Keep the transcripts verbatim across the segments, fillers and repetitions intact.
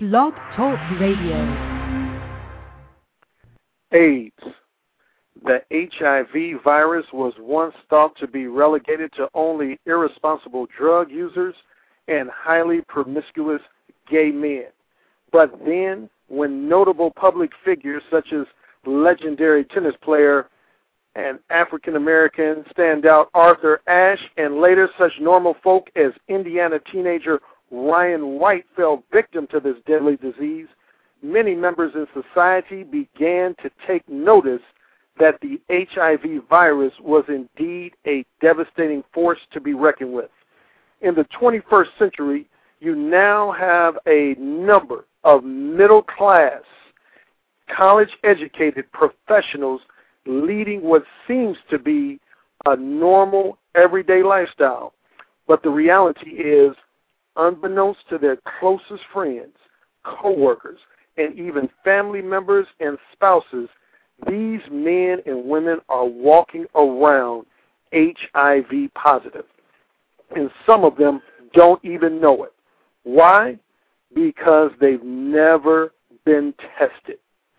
Blog Talk Radio. AIDS. The H I V virus was once thought to be relegated to only irresponsible drug users and highly promiscuous gay men. But then, when notable public figures such as legendary tennis player and African-American standout Arthur Ashe and later such normal folk as Indiana teenager Ryan White fell victim to this deadly disease, many members in society began to take notice that the H I V virus was indeed a devastating force to be reckoned with. In the twenty-first century, you now have a number of middle-class, college-educated professionals leading what seems to be a normal, everyday lifestyle. But the reality is, unbeknownst to their closest friends, co-workers, and even family members and spouses, these men and women are walking around H I V positive. And some of them don't even know it. Why? Because they've never been tested.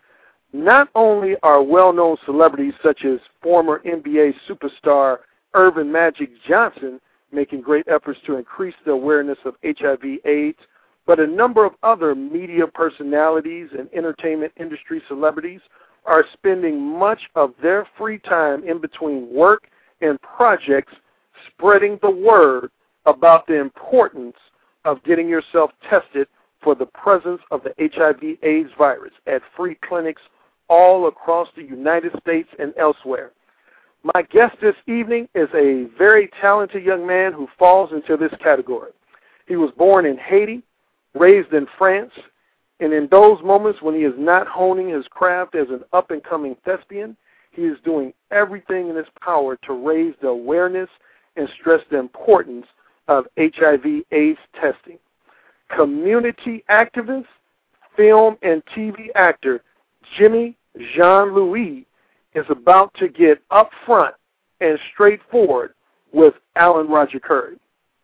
Not only are well-known celebrities such as former N B A superstar Earvin Magic Johnson making great efforts to increase the awareness of H I V AIDS, but a number of other media personalities and entertainment industry celebrities are spending much of their free time in between work and projects spreading the word about the importance of getting yourself tested for the presence of the H I V AIDS virus at free clinics all across the United States and elsewhere. My guest this evening is a very talented young man who falls into this category. He was born in Haiti, raised in France, and in those moments when he is not honing his craft as an up-and-coming thespian, he is doing everything in his power to raise the awareness and stress the importance of H I V AIDS testing. Community activist, film and T V actor Jimmy Jean-Louis is about to get up front and straightforward with Alan Roger Curry.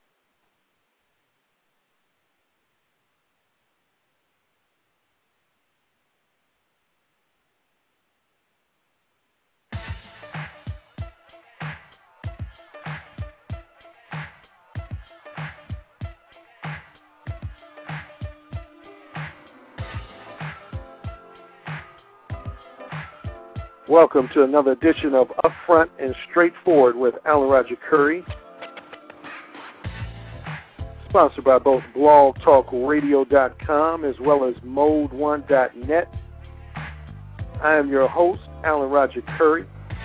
Welcome to another edition of Upfront and Straightforward with Alan Roger Curry, sponsored by both blog talk radio dot com as well as mode one dot net. I am your host, Alan Roger Curry.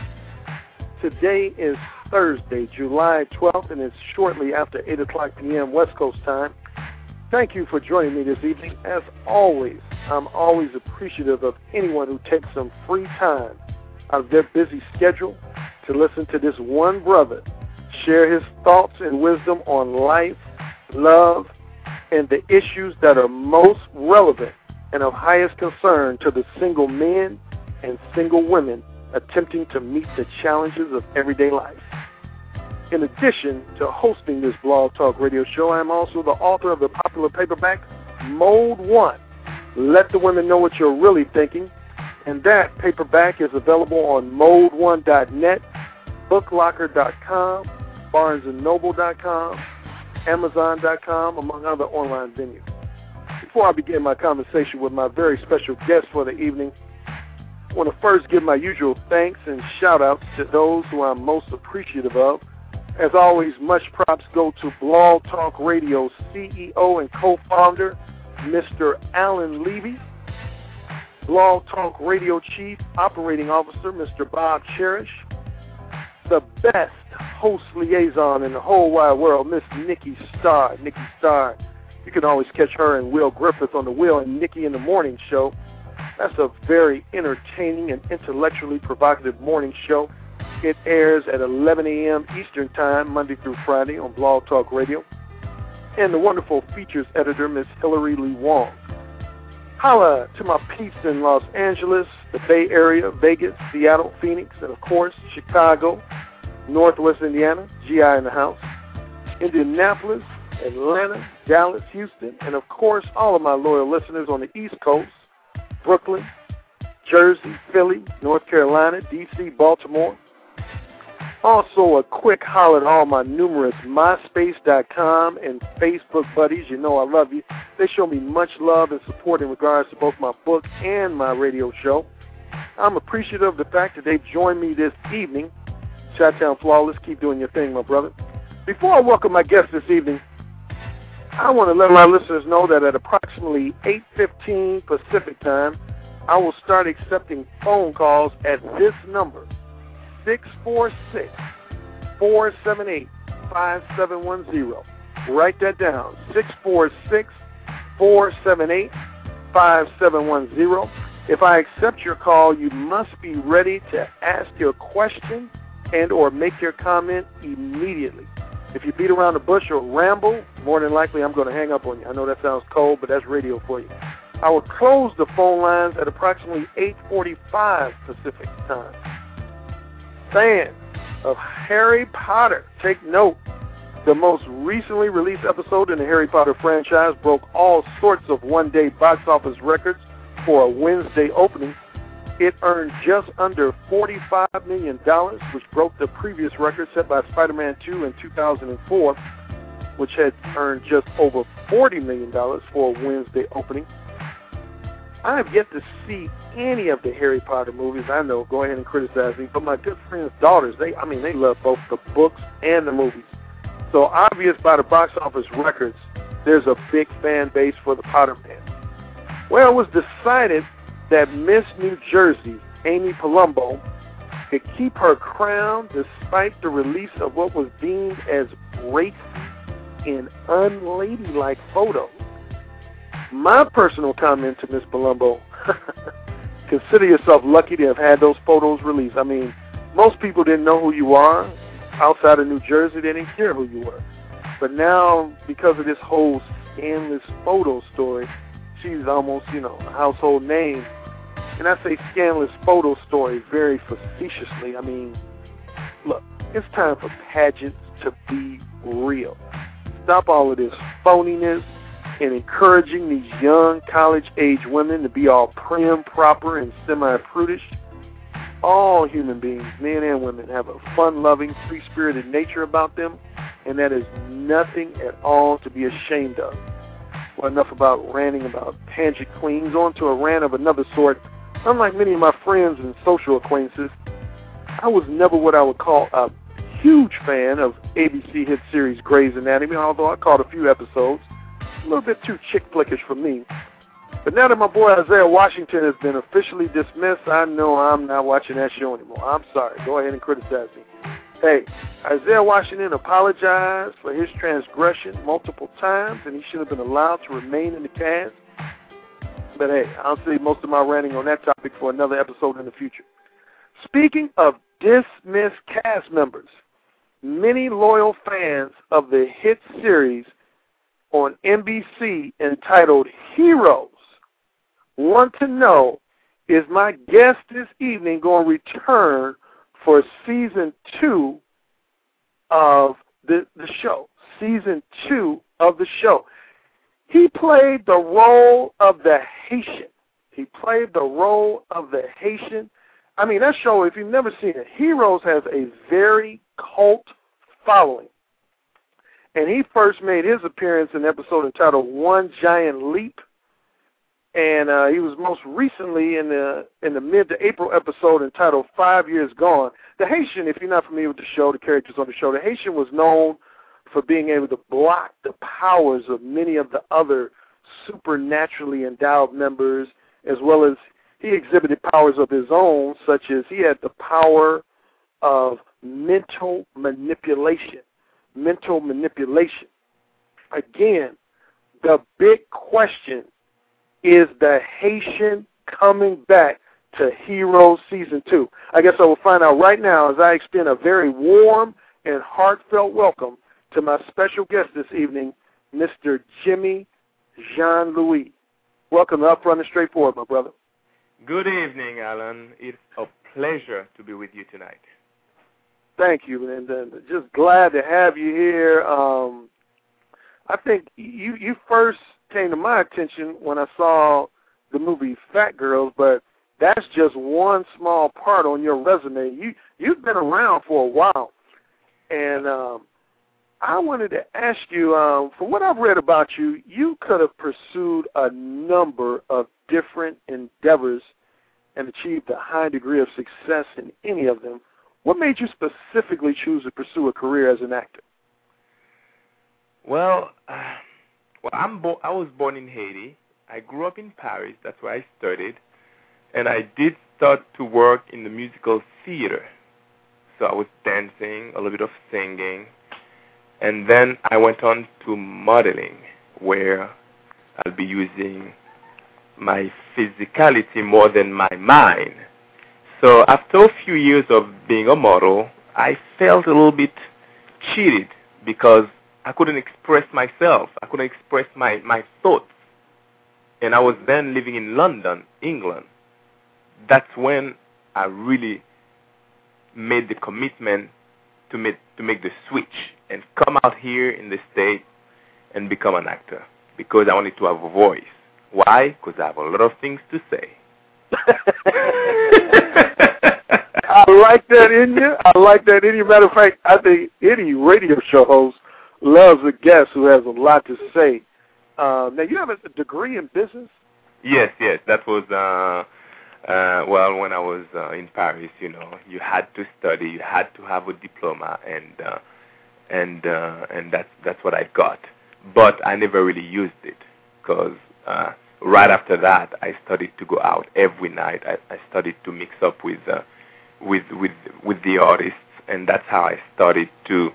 Today is Thursday, July twelfth, and it's shortly after eight o'clock p.m. West Coast time. Thank you for joining me this evening. As always, I'm always appreciative of anyone who takes some free time out of their busy schedule to listen to this one brother share his thoughts and wisdom on life, love, and the issues that are most relevant and of highest concern to the single men and single women attempting to meet the challenges of everyday life. In addition to hosting this blog talk radio show, I am also the author of the popular paperback Mode one, Let the Women Know What You're Really Thinking. And that paperback is available on mode one dot net, book locker dot com, barnes and noble dot com, amazon dot com, among other online venues. Before I begin my conversation with my very special guest for the evening, I want to first give my usual thanks and shout-outs to those who I'm most appreciative of. As always, much props go to Blog Talk Radio C E O and co-founder, Mister Alan Levy, Blog Talk Radio Chief Operating Officer, Mister Bob Cherish, the best host liaison in the whole wide world, Miss Nikki Starr. Nikki Starr. You can always catch her and Will Griffith on the Will and Nikki in the Morning show. That's a very entertaining and intellectually provocative morning show. It airs at eleven a.m. Eastern Time, Monday through Friday on Blog Talk Radio. And the wonderful features editor, Miss Hillary Lee Wong. Holla to my peeps in Los Angeles, the Bay Area, Vegas, Seattle, Phoenix, and of course, Chicago, Northwest Indiana, G I in the house, Indianapolis, Atlanta, Dallas, Houston, and, of course, all of my loyal listeners on the East Coast, Brooklyn, Jersey, Philly, North Carolina, D C, Baltimore. Also, a quick holler to all my numerous MySpace dot com and Facebook buddies. You know I love you. They show me much love and support in regards to both my book and my radio show. I'm appreciative of the fact that they've joined me this evening. Chi-Town Flawless, keep doing your thing, my brother. Before I welcome my guest this evening, I want to let my listeners know that at approximately eight fifteen Pacific time, I will start accepting phone calls at this number, six four six, four seven eight, five seven one zero. Write that down, six four six, four seven eight, five seven one zero. If I accept your call, you must be ready to ask your question and or make your comment immediately. If you beat around the bush or ramble, more than likely I'm going to hang up on you. I know that sounds cold, but that's radio for you. I will close the phone lines at approximately eight forty-five Pacific time. Fans of Harry Potter, take note. The most recently released episode in the Harry Potter franchise broke all sorts of one-day box office records for a Wednesday opening. It earned just under forty-five million dollars, which broke the previous record set by Spider-Man two in two thousand four, which had earned just over forty million dollars for a Wednesday opening. I have yet to see any of the Harry Potter movies. I know, go ahead and criticize me, but my good friend's daughters, they, I mean, they love both the books and the movies. So obvious by the box office records, there's a big fan base for the Potter Man. Well, it was decided that Miss New Jersey, Amy Palumbo, could keep her crown despite the release of what was deemed as racy and unladylike photos. My personal comment to Miss Palumbo, consider yourself lucky to have had those photos released. I mean, most people didn't know who you are. Outside of New Jersey, they didn't care who you were. But now, because of this whole scandalous photo story, she's almost, you know, a household name. And I say scandalous photo story very facetiously. I mean, look, it's time for pageants to be real. Stop all of this phoniness and encouraging these young college-age women to be all prim, proper, and semi-prudish. All human beings, men and women, have a fun-loving, free-spirited nature about them, and that is nothing at all to be ashamed of. Well, enough about ranting about tangent queens. On to a rant of another sort. Unlike many of my friends and social acquaintances, I was never what I would call a huge fan of A B C hit series Grey's Anatomy, although I caught a few episodes. A little bit too chick flickish for me. But now that my boy Isaiah Washington has been officially dismissed, I know I'm not watching that show anymore. I'm sorry. Go ahead and criticize me. Hey, Isaiah Washington apologized for his transgression multiple times, and he should have been allowed to remain in the cast. But hey, I'll save most of my ranting on that topic for another episode in the future. Speaking of dismissed cast members, many loyal fans of the hit series on N B C entitled Heroes want to know, is my guest this evening going to return for season two of the, the show? Season two of the show. He played the role of the Haitian. He played the role of the Haitian. I mean, that show, if you've never seen it, Heroes has a very cult following. And he first made his appearance in an episode entitled One Giant Leap. And uh, he was most recently in the in the mid to April episode entitled Five Years Gone. The Haitian, if you're not familiar with the show, the characters on the show, the Haitian was known for being able to block the powers of many of the other supernaturally endowed members, as well as he exhibited powers of his own, such as he had the power of mental manipulation. Mental manipulation. Again, the big question, is the Haitian coming back to Heroes Season two? I guess I will find out right now as I extend a very warm and heartfelt welcome to my special guest this evening, Mister Jimmy Jean-Louis. Welcome to Up Front and Straightforward, my brother. Good evening, Alan. It's a pleasure to be with you tonight. Thank you, and uh, just glad to have you here. Um, I think you you first came to my attention when I saw the movie Fat Girls, but that's just one small part on your resume. You you've been around for a while, and um, I wanted to ask you, um, from what I've read about you, you could have pursued a number of different endeavors and achieved a high degree of success in any of them. What made you specifically choose to pursue a career as an actor? Well, uh, well, I'm bo- I was born in Haiti. I grew up in Paris. That's where I studied. And I did start to work in the musical theater. So I was dancing, a little bit of singing. And then I went on to modeling, where I'll be using my physicality more than my mind. So after a few years of being a model, I felt a little bit cheated because I couldn't express myself. I couldn't express my, my thoughts. And I was then living in London, England. That's when I really made the commitment to make, to make the switch and come out here in the States and become an actor, because I wanted to have a voice. Why? Because I have a lot of things to say. I like that in you. I like that in you. Matter of fact, I think any radio show host loves a guest who has a lot to say. Uh, now, you have a degree in business? Yes, yes. That was, uh, uh, well, when I was uh, in Paris, you know, you had to study, you had to have a diploma, and uh, and uh, and that's that's what I got. But I never really used it, because uh, right after that, I started to go out every night. I, I started to mix up with uh, with with with the artists, and that's how I started to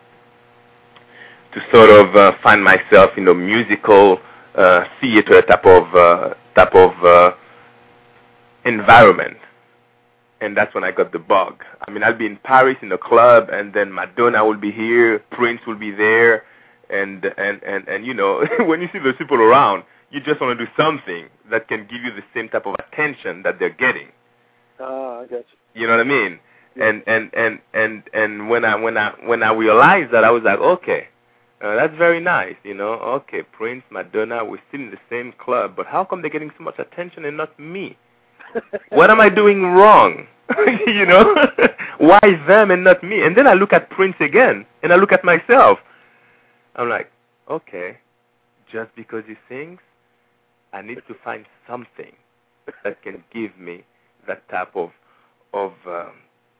to sort of uh, find myself in a musical uh, theater type of uh, type of uh, environment. And that's when I got the bug. I mean, I'll be in Paris in a club, and then Madonna will be here, Prince will be there, and and and, and you know, when you see those people around, you just want to do something that can give you the same type of attention that they're getting. Ah, uh, I got you. You know what I mean? Yeah. And and and and and when I when I when I realized that, I was like, okay, uh, that's very nice. You know, okay, Prince, Madonna, we're still in the same club, but how come they're getting so much attention and not me? What am I doing wrong? You know, why them and not me? And then I look at Prince again, and I look at myself. I'm like, okay, just because he sings, I need to find something that can give me that type of of um,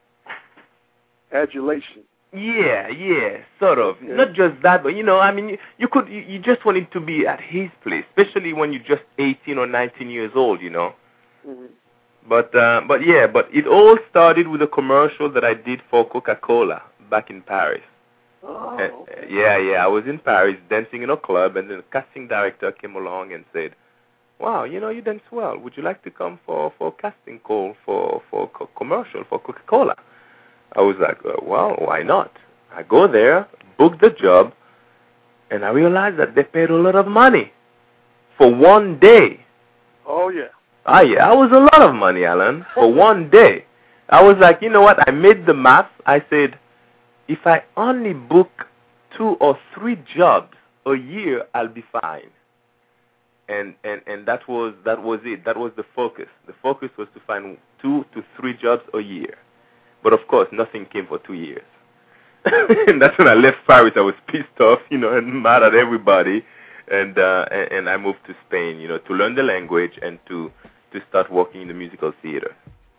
adulation. Yeah, yeah, sort of. Yeah. Not just that, but you know, I mean, you, you could, you, you just want him to be at his place, especially when you're just eighteen or nineteen years old, you know. Mm-hmm. But uh, but yeah, but it all started with a commercial that I did for Coca-Cola back in Paris. Oh, And, okay. uh, yeah, yeah, I was in Paris dancing in a club, and then the casting director came along and said, "Wow, you know, you dance well. Would you like to come for for a casting call for for co- commercial for Coca-Cola?" I was like, uh, "Well, why not?" I go there, book the job, and I realized that they paid a lot of money for one day. Oh yeah. Ah, yeah, that was a lot of money, Alan, for one day. I was like, you know what? I made the math. I said, if I only book two or three jobs a year, I'll be fine. And and and that was that was it. That was the focus. The focus was to find two to three jobs a year. But of course, nothing came for two years. And that's when I left Paris. I was pissed off, you know, and mad at everybody. And uh, and, and I moved to Spain, you know, to learn the language and to to start working in the musical theater.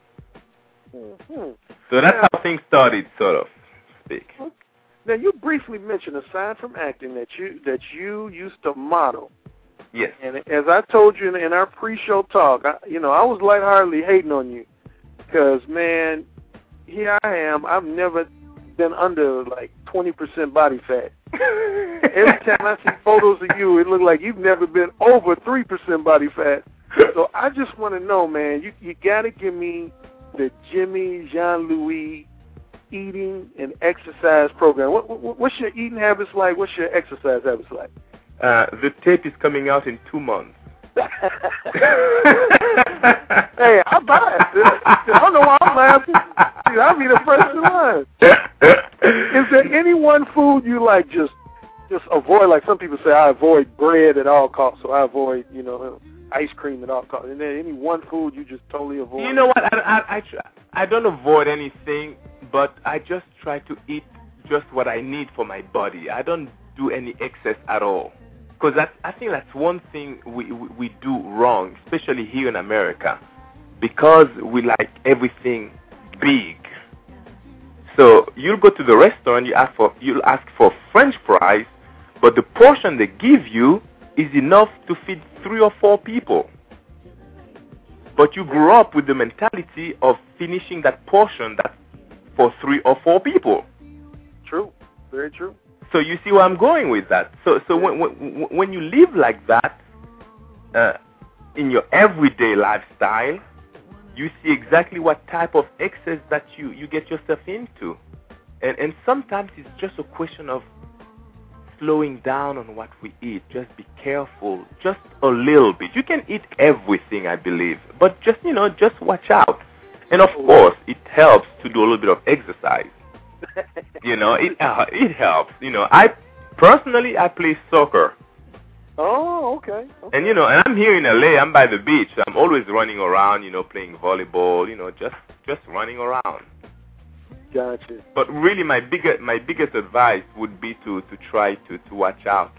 Mm-hmm. So that's now, how things started, sort of speak. Now, you briefly mentioned, aside from acting, that you that you used to model. Yes. And as I told you in, in our pre-show talk, I, you know, I was lightheartedly hating on you because, man, here I am. I've never been under like twenty percent body fat. Every time I see photos of you, it looks like you've never been over three percent body fat. So I just want to know, man, you you got to give me the Jimmy Jean-Louis eating and exercise program. What, what what's your eating habits like? What's your exercise habits like? Uh, the tape is coming out in two months. Hey, I buy it. I don't know why I'm laughing. I'll be the first in line. Is there any one food you like just just avoid, like some people say, I avoid bread at all costs, so I avoid, you know, ice cream at all costs. And then any one food you just totally avoid? You know what? I, I, I, try, I don't avoid anything, but I just try to eat just what I need for my body. I don't do any excess at all. Because I think that's one thing we, we, we do wrong, especially here in America, because we like everything big. So you'll go to the restaurant, you ask for, you'll ask for French fries, but the portion they give you is enough to feed three or four people. But you grew up with the mentality of finishing that portion that for three or four people. True. Very true. So you see where I'm going with that. So so when when, when you live like that uh, in your everyday lifestyle, you see exactly what type of excess that you, you get yourself into. And and sometimes it's just a question of slowing down on what we eat. Just be careful, just a little bit. You can eat everything, I believe, but just, you know, just watch out. And of course, it helps to do a little bit of exercise. You know, it uh, it helps. You know, I personally I play soccer. Oh, okay. okay. And you know, and I'm here in L A. I'm by the beach. So I'm always running around. You know, playing volleyball. You know, just just running around. Gotcha. But really, my biggest my biggest advice would be to, to try to, to watch out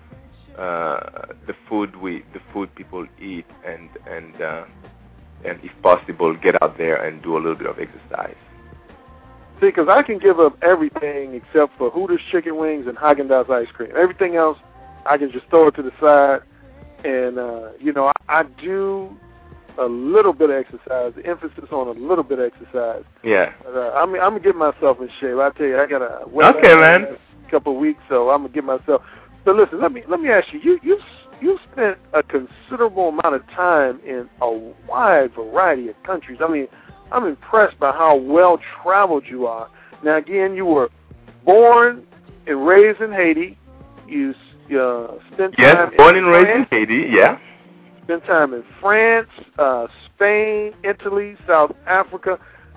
uh, the food we the food people eat, and and uh, and if possible, get out there and do a little bit of exercise. See, because I can give up everything except for Hooters chicken wings and Haagen-Dazs ice cream. Everything else, I can just throw it to the side. And, uh, you know, I, I do a little bit of exercise, the emphasis on a little bit of exercise. Yeah. But, uh, I'm, I'm going to get myself in shape. I tell you, I got a wait okay, man. a couple of weeks, so I'm going to get myself. So listen, let me let me ask you, you you you spent a considerable amount of time in a wide variety of countries. I mean, I'm impressed by how well-traveled you are. Now, again, you were born and raised in Haiti. You uh, spent time yes, born in and raised France. in Haiti, yeah. Spent time in France, uh, Spain, Italy, South Africa.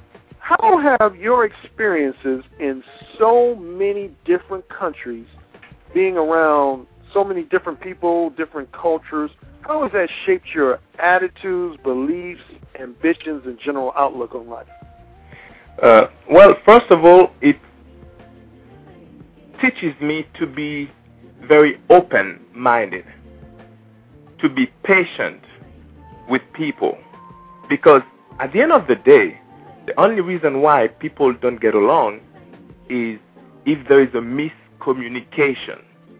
How have your experiences in so many different countries, being around so many different people, different cultures, how has that shaped your attitudes, beliefs, ambitions, and general outlook on life? Uh, well, first of all, it teaches me to be very open-minded, to be patient with people, because at the end of the day, the only reason why people don't get along is if there is a miscommunication.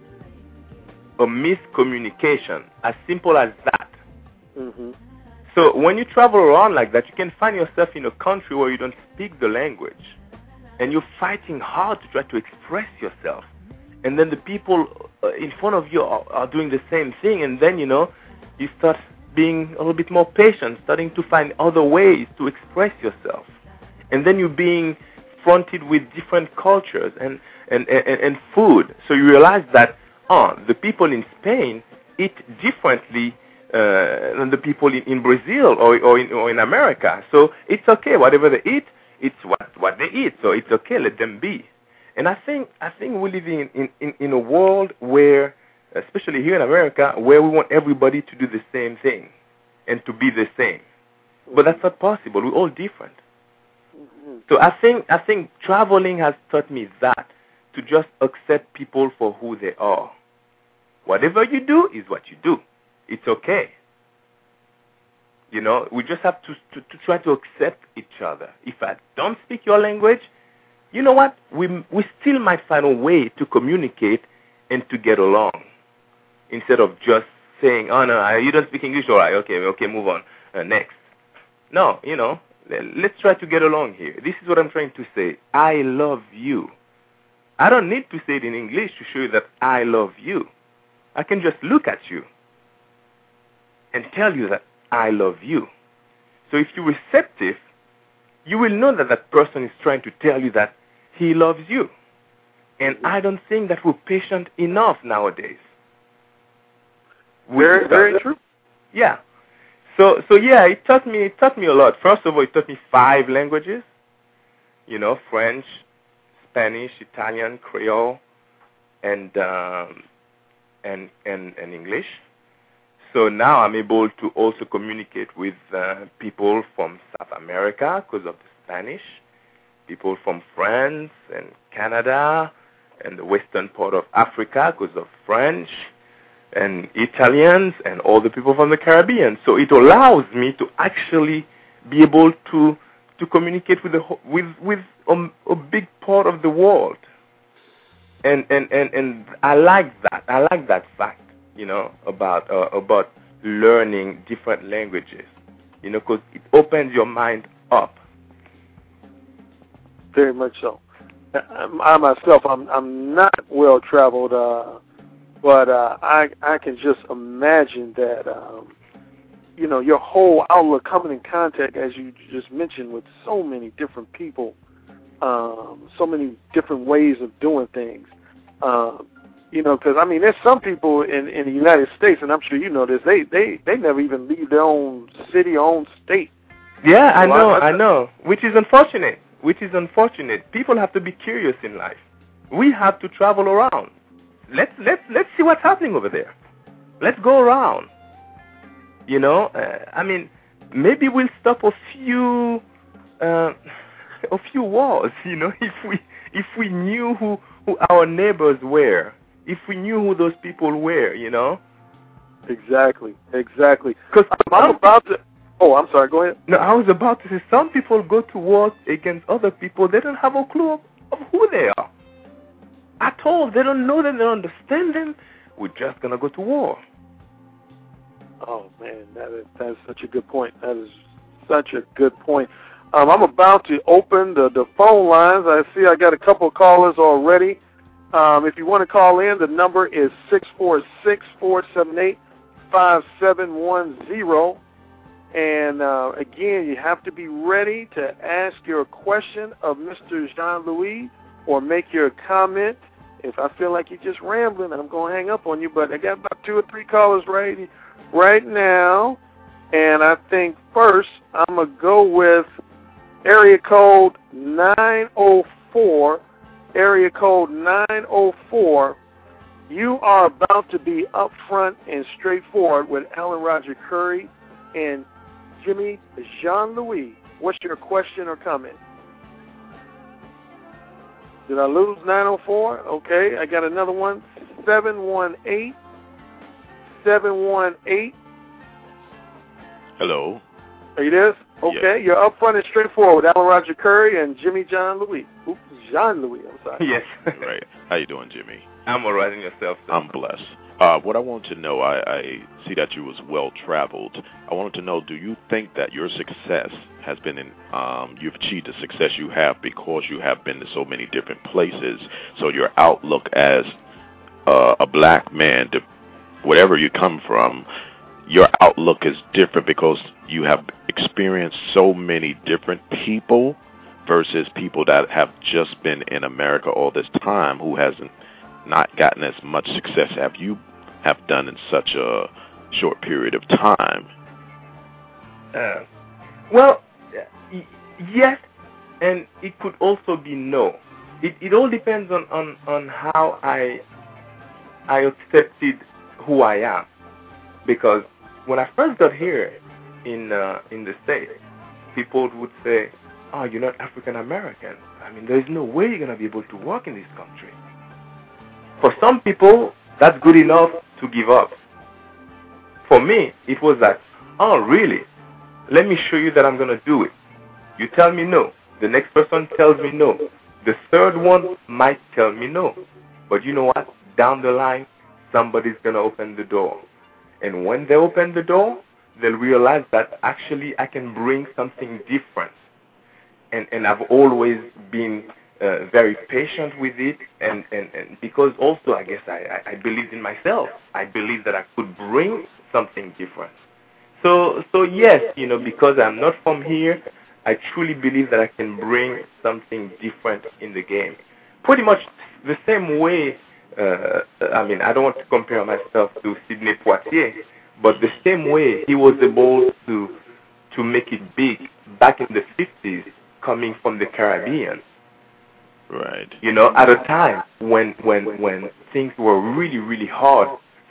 A miscommunication, as simple as that. Mm-hmm. So when you travel around like that, you can find yourself in a country where you don't speak the language, and you're fighting hard to try to express yourself. And then the people in front of you are, are doing the same thing, and then, you know, you start being a little bit more patient, starting to find other ways to express yourself. And then you're being fronted with different cultures and, and, and, and food. So you realize that, oh, the people in Spain eat differently uh, than the people in, in Brazil or, or, in, or in America. So it's okay. Whatever they eat, it's what, what they eat. So it's okay. Let them be. And I think I think we're living in, in, in a world where, especially here in America, where we want everybody to do the same thing and to be the same. But that's not possible. We're all different. Mm-hmm. So I think I think traveling has taught me that, to just accept people for who they are. Whatever you do is what you do. It's okay. You know, we just have to, to, to try to accept each other. If I don't speak your language, you know what? We we still might find a way to communicate and to get along, instead of just saying, oh, no, you don't speak English, all right, okay, okay, move on, uh, next. No, you know, let's try to get along here. This is what I'm trying to say. I love you. I don't need to say it in English to show you that I love you. I can just look at you and tell you that I love you. So if you're receptive, you will know that that person is trying to tell you that he loves you. And I don't think that we're patient enough nowadays. Very, very true. Yeah. So, so yeah, it taught me, it taught me a lot. First of all, it taught me five languages. You know, French, Spanish, Italian, Creole, and um, and, and, and English. So now I'm able to also communicate with uh, people from South America because of the Spanish, people from France and Canada and the western part of Africa because of French, and Italians and all the people from the Caribbean. So it allows me to actually be able to to communicate with the with with a, a big part of the world. And and, and and I like that. I like that fact, you know, about uh, about learning different languages, you know, because it opens your mind up. Very much so. I myself, I'm I'm not well traveled. Uh, But uh, I I can just imagine that, um, you know, your whole outlook coming in contact, as you just mentioned, with so many different people, um, so many different ways of doing things. Um, you know, because, I mean, there's some people in, in the United States, and I'm sure you know this, they, they, they never even leave their own city, own state. Yeah, I so know, I, I know, which is unfortunate, which is unfortunate. People have to be curious in life. We have to travel around. Let's let's let's see what's happening over there. Let's go around. You know, uh, I mean, maybe we'll stop a few uh, a few wars. You know, if we if we knew who, who our neighbors were, if we knew who those people were. You know. Exactly. Exactly. Because I'm, I'm about to. Oh, I'm sorry. Go ahead. No, I was about to say some people go to war against other people. They don't have a clue of, of who they are. At all. They don't know them, they don't understand them. We're just going to go to war. Oh, man, that is, that is such a good point. That is such a good point. Um, I'm about to open the, the phone lines. I see I got a couple of callers already. Um, if you want to call in, the number is six four six, four seven eight, five seven one zero. And, uh, again, you have to be ready to ask your question of Mister Jean-Louis or make your comment. If I feel like you're just rambling, I'm going to hang up on you. But I got about two or three callers right, right now. And I think first I'm going to go with area code nine oh four. Area code nine oh four. You are about to be upfront and straightforward with Alan Roger Curry and Jimmy Jean-Louis. What's your question or comment? Did I lose nine oh four? Okay, I got another one. seven one eight. seven one eight. Hello. Are you there? Okay, yes. You're up front and straightforward with Alan Roger Curry and Jimmy Jean-Louis. Oops, Jean-Louis, I'm sorry. Yes. Right. How you doing, Jimmy? I'm all right, and yourself, sir? I'm blessed. Uh, what I want to know, I, I see that you was well-traveled. I wanted to know, do you think that your success has been in, um, you've achieved the success you have because you have been to so many different places, so your outlook as uh, a black man, to wherever you come from, your outlook is different because you have experienced so many different people versus people that have just been in America all this time who hasn't not gotten as much success as you have done in such a short period of time? Uh, well, y- yes, and it could also be no. It, it all depends on, on, on how I I accepted who I am. Because when I first got here in uh, in the States, people would say, oh, you're not African American. I mean, there's no way you're going to be able to work in this country. For some people, that's good enough to give up. For me, it was like, oh, really? Let me show you that I'm going to do it. You tell me no. The next person tells me no. The third one might tell me no. But you know what? Down the line, somebody's going to open the door. And when they open the door, they'll realize that actually I can bring something different. And, and I've always been uh, very patient with it, and, and, and because also I guess I, I, I believed in myself. I believed that I could bring something different. So, so yes, you know, because I'm not from here, I truly believe that I can bring something different in the game. Pretty much the same way, uh, I mean, I don't want to compare myself to Sidney Poitier, but the same way he was able to to make it big back in the fifties, coming from the Caribbean. Right. You know, at a time when when when things were really, really hard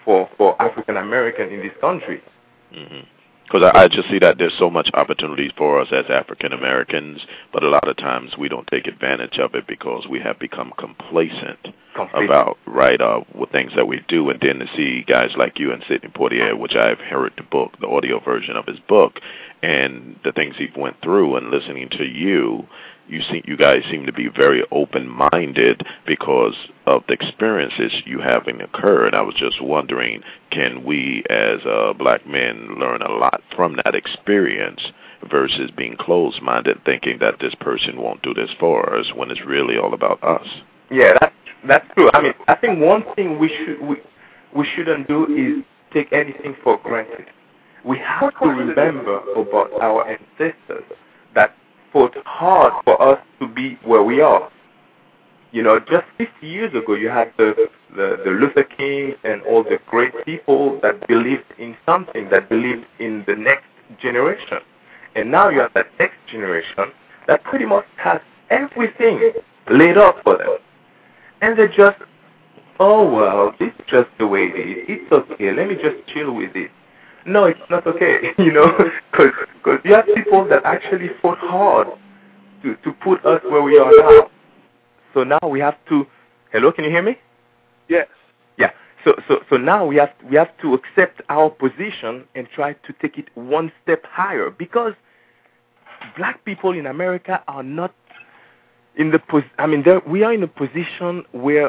for, for African American in this country. Mm-hmm. Because I, I just see that there's so much opportunity for us as African Americans, but a lot of times we don't take advantage of it because we have become complacent Complete. about right uh, with things that we do. And then to see guys like you and Sidney Poitier, which I've heard the book, the audio version of his book, and the things he went through, and listening to you, you see, you guys seem to be very open-minded because of the experiences you having occurred. I was just wondering, can we as uh, black men learn a lot from that experience versus being closed-minded, thinking that this person won't do this for us when it's really all about us? Yeah, that's that's true. I mean, I think one thing we should we we shouldn't do is take anything for granted. We have to remember about our ancestors that fought hard for us to be where we are. You know, just fifty years ago, you had the, the, the Luther King and all the great people that believed in something, that believed in the next generation. And now you have that next generation that pretty much has everything laid out for them. And they just, oh, well, this is just the way it is. It's okay. Let me just chill with it. No, it's not okay, you know, because you have people that actually fought hard to, to put us where we are now. So now we have to, hello, can you hear me? Yes. Yeah, so so so now we have, we have to accept our position and try to take it one step higher, because black people in America are not in the, pos- I mean, we are in a position where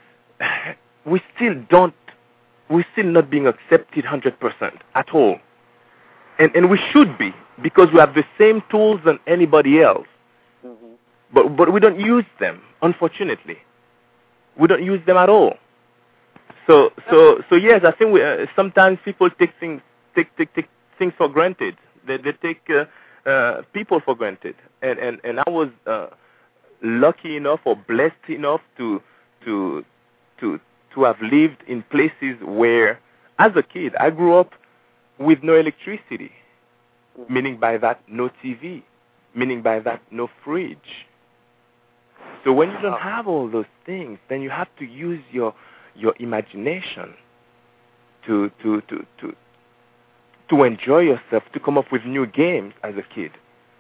we still don't, we're still not being accepted one hundred percent at all. And and we should be, because we have the same tools than anybody else. Mm-hmm. But but we don't use them, unfortunately. We don't use them at all. So so so yes, I think we, uh, sometimes people take things take take take things for granted. They they take uh, uh, people for granted. And and and I was uh, lucky enough or blessed enough to to to to have lived in places where, as a kid, I grew up with no electricity, meaning by that no T V, meaning by that no fridge. So when you don't have all those things, then you have to use your your imagination to to to to to enjoy yourself, to come up with new games as a kid.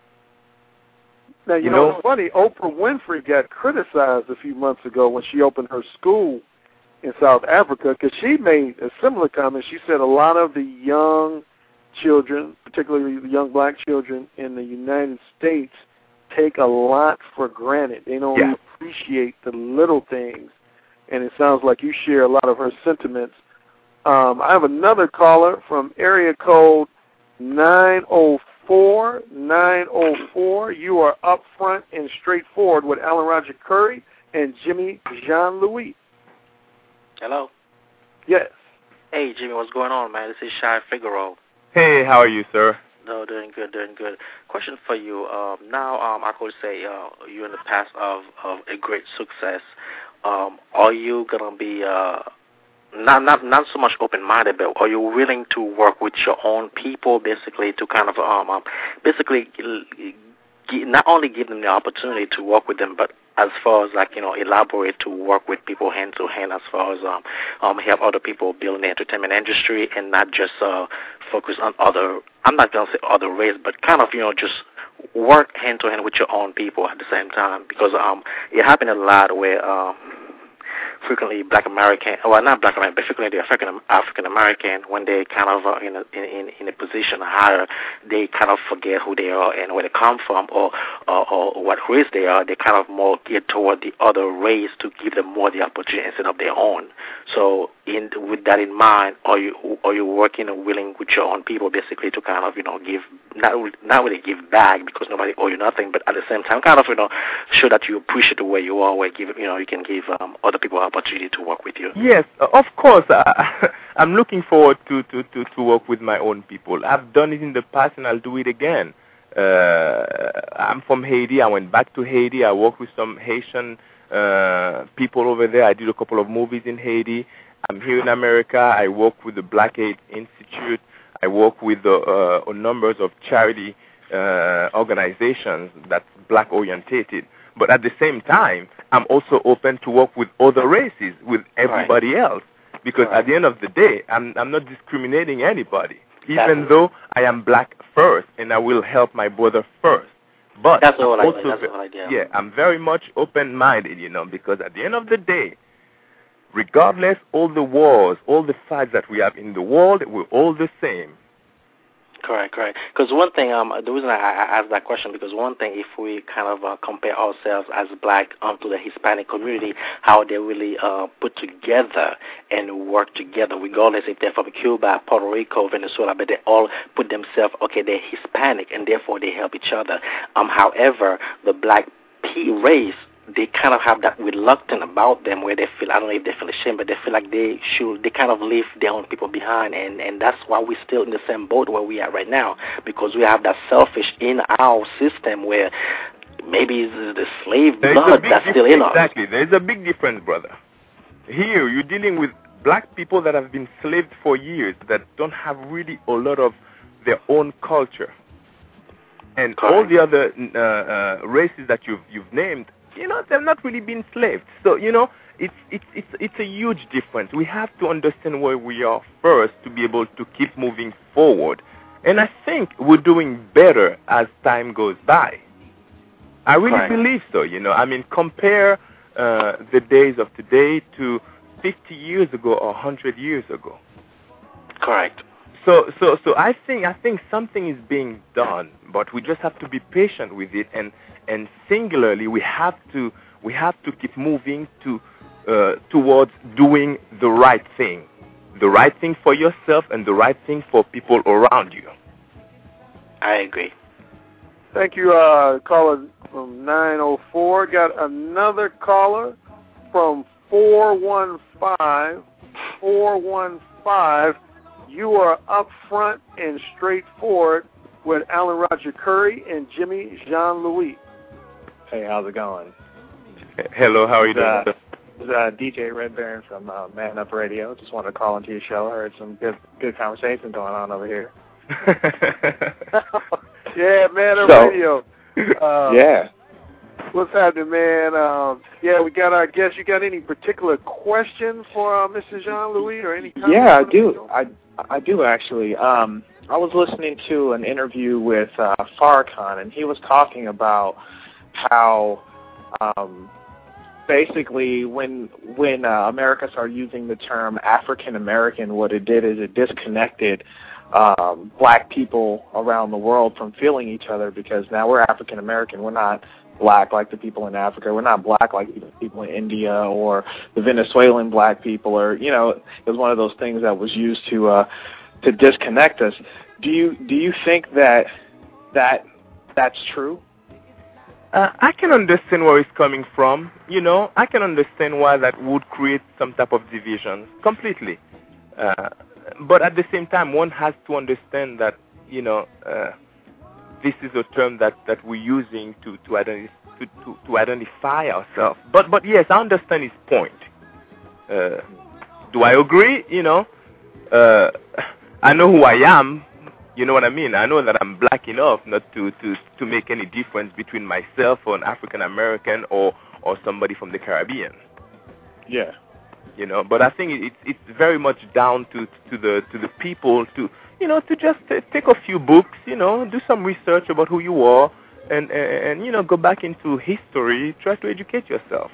Now, you, you know, know, it's funny, Oprah Winfrey got criticized a few months ago when she opened her school in South Africa, because she made a similar comment. She said a lot of the young children, particularly the young black children in the United States, take a lot for granted. They don't yeah. appreciate the little things, and it sounds like you share a lot of her sentiments. Um, I have another caller from area code nine oh four, nine oh four. You are up front and straightforward with Alan Roger Curry and Jimmy Jean-Louis. Hello? Yes. Hey, Jimmy, what's going on, man? This is Shy Figaro. Hey, how are you, sir? No, doing good, doing good. Question for you. Um, now, um, I could say uh, you're in the path of, of a great success. Um, are you going to be uh, not, not not so much open-minded, but are you willing to work with your own people, basically, to kind of um, um basically not only give them the opportunity to work with them, but as far as, like, you know, elaborate to work with people hand to hand, as far as um, um help other people build the entertainment industry, and not just uh, focus on other, I'm not going to say other race, but kind of, you know, just work hand to hand with your own people at the same time, because um it happened a lot where um frequently black American, well, not black American, but frequently the African African American, when they kind of uh, in, a, in in a position higher, they kind of forget who they are and where they come from, or, or or what race they are. They kind of more geared toward the other race to give them more the opportunity instead of their own. So, in with that in mind, are you are you working and willing with your own people, basically, to kind of, you know, give not not really give back, because nobody owe you nothing, but at the same time, kind of, you know, show that you appreciate where you are, where give you know you can give um, other people opportunity to work with you. Yes, of course. I, I'm looking forward to, to, to, to work with my own people. I've done it in the past, and I'll do it again. Uh, I'm from Haiti. I went back to Haiti. I worked with some Haitian uh, people over there. I did a couple of movies in Haiti. I'm here in America. I work with the Black Aid Institute. I work with the, uh, numbers of charity uh, organizations that's black-orientated. But at the same time, I'm also open to work with other races, with everybody right. else. Because right. at the end of the day, I'm I'm not discriminating anybody, even Definitely. though I am black first, and I will help my brother first. But that's the whole I'm idea. also That's ve- the whole idea. yeah, I'm very much open-minded, you know, because at the end of the day, regardless all the wars, all the fights that we have in the world, we're all the same. Correct, correct. Because one thing, um, the reason I, I asked that question, because one thing, if we kind of uh, compare ourselves as black um, to the Hispanic community, how they really uh, put together and work together, regardless if they're from Cuba, Puerto Rico, Venezuela, but they all put themselves, okay, they're Hispanic, and therefore they help each other. Um, however, the black P race, they kind of have that reluctant about them where they feel, I don't know if they feel ashamed, but they feel like they should, they kind of leave their own people behind, and, and that's why we're still in the same boat where we are right now, because we have that selfish in our system where maybe it's the slave There's blood that's still in us. Exactly. There's a big difference, brother. Here, you're dealing with black people that have been slaved for years, that don't have really a lot of their own culture. And Correct. all the other uh, uh, races that you've, you've named, you know, they've not really been slaved. So, you know, it's it's it's it's a huge difference. We have to understand where we are first to be able to keep moving forward. And I think we're doing better as time goes by. I really Correct. believe so, you know. I mean, compare uh, the days of today to fifty years ago or one hundred years ago. Correct. So, so, so I think I think something is being done, but we just have to be patient with it, and and singularly we have to we have to keep moving to uh, towards doing the right thing, the right thing for yourself and the right thing for people around you. I agree. Thank you, uh, caller from nine oh four. Got another caller from four one five. four one five. You are up front and straightforward with Alan Roger Curry and Jimmy Jean-Louis. Hey, how's it going? Hello, how are you doing? Uh, this is uh, D J Red Baron from uh, Man Up Radio. Just wanted to call into your show. I heard some good good conversation going on over here. Yeah, Man Up So, Radio. Uh, yeah. What's happening, man? Um, yeah, we got our guest. You got any particular questions for uh, Mister Jean-Louis or any comments? Yeah, I do. I I do actually. Um, I was listening to an interview with uh, Farrakhan, and he was talking about how um, basically when when uh, America started using the term African American, what it did is it disconnected um, black people around the world from feeling each other, because now we're African American. We're not black like the people in Africa. We're not black like the people in India or the Venezuelan black people, or, you know, it was one of those things that was used to uh, to disconnect us. Do you do you think that that that's true? Uh, I can understand where it's coming from. You know, I can understand why that would create some type of division completely. Uh, but at the same time, one has to understand that, you know, uh, this is a term that, that we're using to to, identi- to, to, to identify ourselves. But but yes, I understand his point. Uh, do I agree? You know, uh, I know who I am. You know what I mean? I know that I'm black enough not to, to, to make any difference between myself or an African American or, or somebody from the Caribbean. Yeah. You know, but I think it's it's very much down to to the to the people to, you know, to just uh, take a few books, you know, do some research about who you are, and, and and you know, go back into history, try to educate yourself.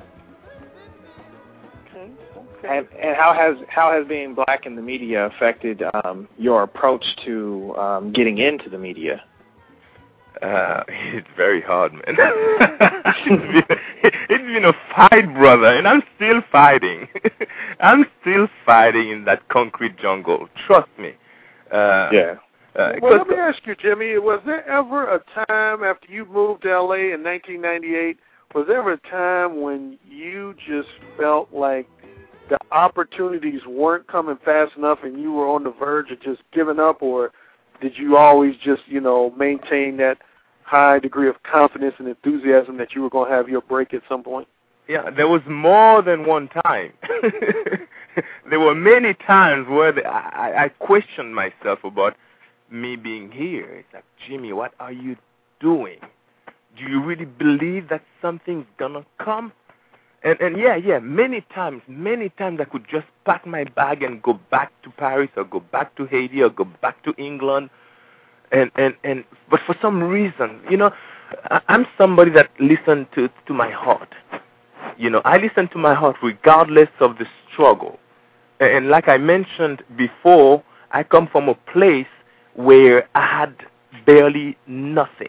Okay. And and how has how has being black in the media affected um, your approach to um, getting into the media? Uh, it's very hard, man. it's, been, it's been a fight, brother, and I'm still fighting. I'm still fighting in that concrete jungle. Trust me. Uh, yeah. Uh, well, let me ask you, Jimmy, was there ever a time after you moved to L A in nineteen ninety-eight, was there ever a time when you just felt like the opportunities weren't coming fast enough and you were on the verge of just giving up, or did you always just, you know, maintain that high degree of confidence and enthusiasm that you were going to have your break at some point? Yeah, there was more than one time. There were many times where the, I, I questioned myself about me being here. It's like, Jimmy, what are you doing? Do you really believe that something's going to come? And and yeah, yeah, many times, many times I could just pack my bag and go back to Paris or go back to Haiti or go back to England. And, and, and but for some reason, you know, I, I'm somebody that listens to, to my heart. You know, I listen to my heart regardless of the struggle. And, and like I mentioned before, I come from a place where I had barely nothing.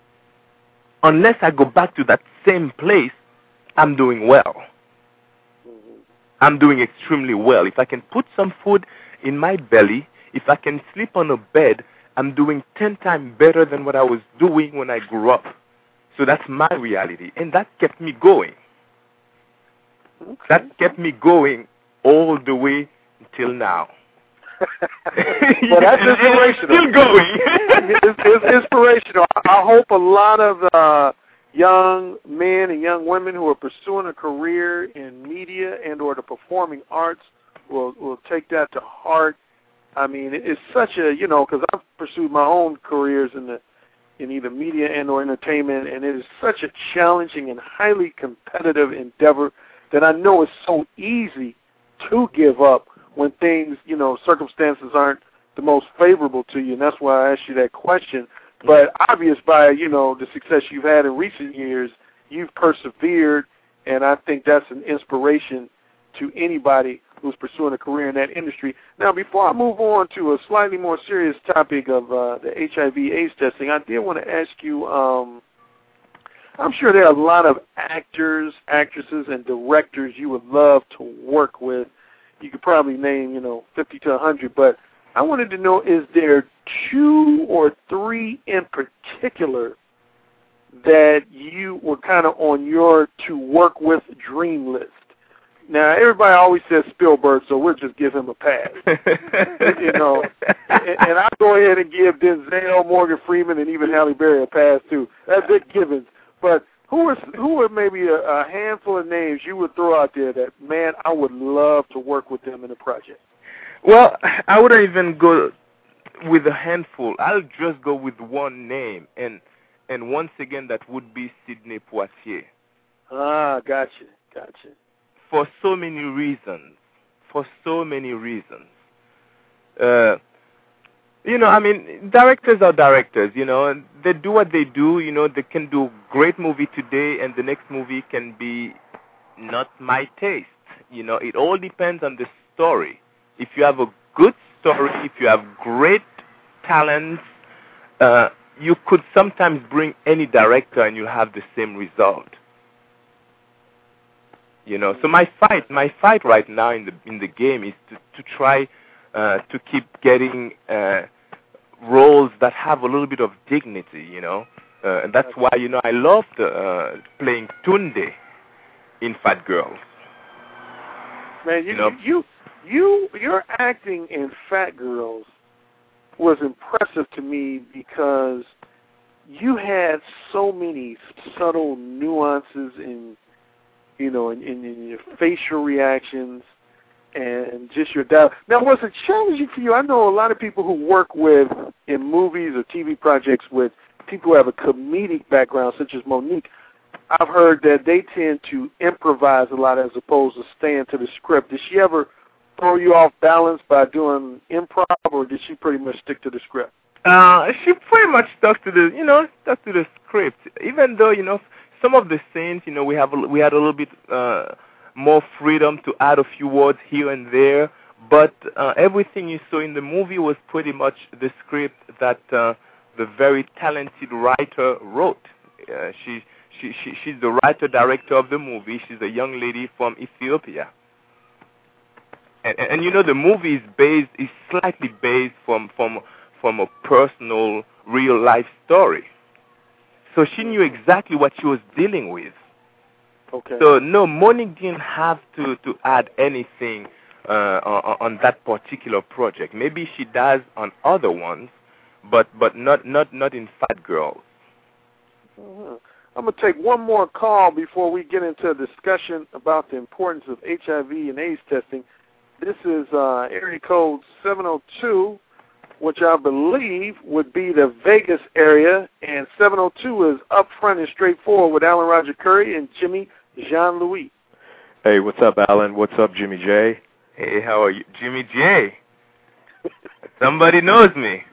Unless I go back to that same place, I'm doing well. I'm doing extremely well. If I can put some food in my belly, if I can sleep on a bed, I'm doing ten times better than what I was doing when I grew up. So that's my reality. And that kept me going. Okay. That kept me going all the way until now. Well, that's inspirational. Still going. it's, it's inspirational. I hope a lot of uh, young men and young women who are pursuing a career in media and or the performing arts will will take that to heart. I mean, it's such a, you know, because I've pursued my own careers in the in either media and or entertainment, and it is such a challenging and highly competitive endeavor that I know it's so easy to give up when things, you know, circumstances aren't the most favorable to you, and that's why I asked you that question. But obvious by, you know, the success you've had in recent years, you've persevered, and I think that's an inspiration to anybody who's pursuing a career in that industry. Now, before I move on to a slightly more serious topic of uh, the H I V AIDS testing, I did want to ask you, um, I'm sure there are a lot of actors, actresses, and directors you would love to work with. You could probably name, you know, fifty to one hundred, but I wanted to know, is there two or three in particular that you were kind of on your to work with dream list? Now, everybody always says Spielberg, so we'll just give him a pass. you know, and, and I'll go ahead and give Denzel, Morgan Freeman, and even Halle Berry a pass, too. That's Dick Givens. But who are, who are maybe a, a handful of names you would throw out there that, man, I would love to work with them in a project? Well, I wouldn't even go with a handful. I'll just go with one name, and and once again, that would be Sidney Poitier. Ah, gotcha, gotcha. For so many reasons, for so many reasons. Uh, you know, I mean, directors are directors, you know, and they do what they do, you know, they can do great movie today and the next movie can be not my taste. You know, it all depends on the story. If you have a good story, if you have great talents, uh, you could sometimes bring any director and you'll have the same result. You know, so my fight, my fight right now in the in the game is to to try uh, to keep getting uh, roles that have a little bit of dignity. You know, uh, and that's why you know I loved uh, playing Tunde in Fat Girls. Man, you you know? you you your acting in Fat Girls was impressive to me because you had so many subtle nuances in. You know, in, in, in your facial reactions and just your doubt. Now, was it challenging for you? I know a lot of people who work with, in movies or T V projects with people who have a comedic background, such as Monique. I've heard that they tend to improvise a lot as opposed to staying to the script. Did she ever throw you off balance by doing improv, or did she pretty much stick to the script? Uh, she pretty much stuck to the, you know, stuck to the script, even though, you know, some of the scenes, you know, we have a, we had a little bit uh, more freedom to add a few words here and there, but uh, everything you saw in the movie was pretty much the script that uh, the very talented writer wrote. Uh, she, she, she, she's the writer-director of the movie. She's a young lady from Ethiopia. And, and, and you know, the movie is based, is slightly based from, from, from a personal, real-life story. So she knew exactly what she was dealing with. Okay. So no, Monique didn't have to, to add anything uh, on, on that particular project. Maybe she does on other ones, but but not not, not in Fat Girls. Uh-huh. I'm going to take one more call before we get into a discussion about the importance of H I V and AIDS testing. This is uh, area code seven oh two. Which I believe would be the Vegas area, and seven oh two is up front and straightforward with Alan Roger Curry and Jimmy Jean-Louis. Hey, what's up, Alan? What's up, Jimmy J? Hey, how are you? Jimmy J. Somebody knows me.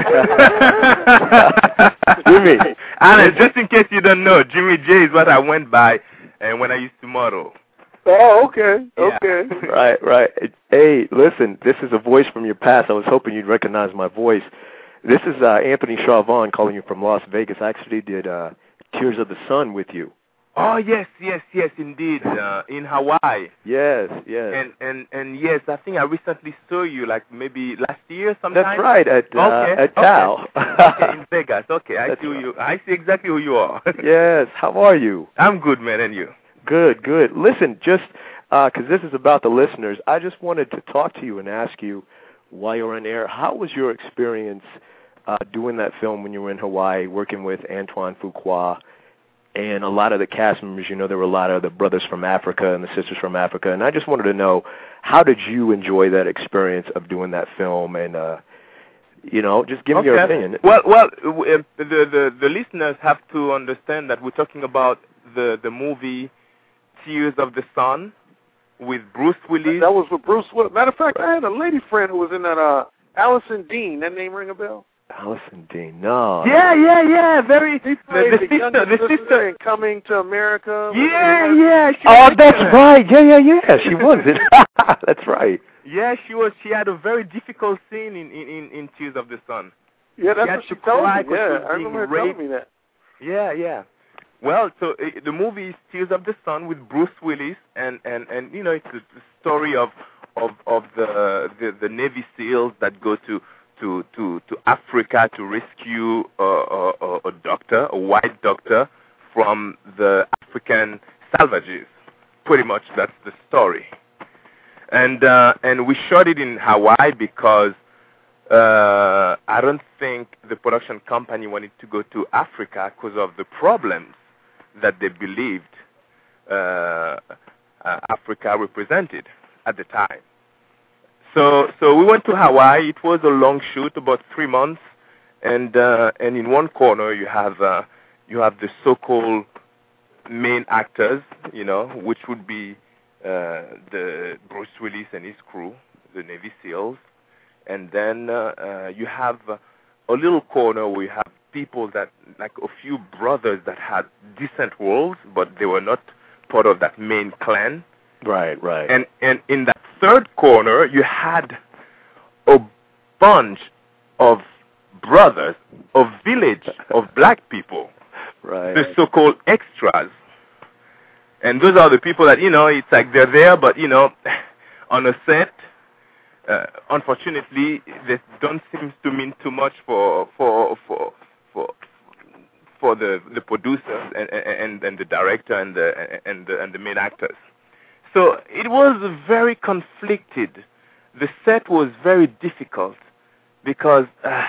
Jimmy. Alan, just in case you don't know, Jimmy J is what I went by and when I used to model. Oh, okay, Yeah. okay. Right, right. Hey, listen, this is a voice from your past. I was hoping you'd recognize my voice. This is uh, Anthony Chauvan calling you from Las Vegas. I actually did uh, Tears of the Sun with you. Oh, yes, yes, yes, indeed, uh, in Hawaii. Yes, yes. And, and and yes, I think I recently saw you, like maybe last year sometime. That's right, at, uh, okay. at Tao. Okay. Okay, in Vegas. Okay, I That's see who right. you. I see exactly who you are. Yes, how are you? I'm good, man, and you? Good, good. Listen, just because uh, this is about the listeners, I just wanted to talk to you and ask you, while you're on air, how was your experience uh, doing that film when you were in Hawaii, working with Antoine Fuqua and a lot of the cast members? You know, there were a lot of the brothers from Africa and the sisters from Africa, and I just wanted to know, how did you enjoy that experience of doing that film? And uh, you know, just give me okay. your opinion. Well, well, uh, the, the the listeners have to understand that we're talking about the the movie Tears of the Sun with Bruce Willis. That was with Bruce Willis. Matter of fact, I had a lady friend who was in that. Uh, Allison Dean. That name ring a bell? Allison Dean, no. Yeah, yeah, yeah. Very. He The, played the the, sister, younger the sister sister. in Coming to America. Yeah, yeah. She Oh, was that's excellent. right. Yeah, yeah, yeah. She was it. That's right. Yeah, she was. She had a very difficult scene in in, in, in Tears of the Sun. Yeah, that's She had what she to told me. cry 'cause she Yeah, was I being remember her telling raped. me that. Yeah, yeah. Well, so uh, the movie is Tears of the Sun with Bruce Willis, and, and, and you know, it's the, the story of of of the, the the Navy SEALs that go to to to, to Africa to rescue a, a, a doctor, a white doctor, from the African salvages. Pretty much, that's the story. And uh, and we shot it in Hawaii because uh, I don't think the production company wanted to go to Africa because of the problems that they believed uh, uh, Africa represented at the time. So so we went to Hawaii. It was a long shoot, about three months, and uh, and in one corner you have uh, you have the so-called main actors, you know, which would be uh, the Bruce Willis and his crew, the Navy SEALs, and then uh, uh, you have uh, a little corner where you have people that, like a few brothers that had decent roles, but they were not part of that main clan. Right, right. And and in that third corner, you had a bunch of brothers, a village of black people, right. the so-called extras. And those are the people that, you know, it's like they're there, but, you know, on a set, uh, unfortunately, they don't seem to mean too much for for for for for the the producers and and, and the director and the and the, and the main actors. So it was very conflicted. The set was very difficult because uh,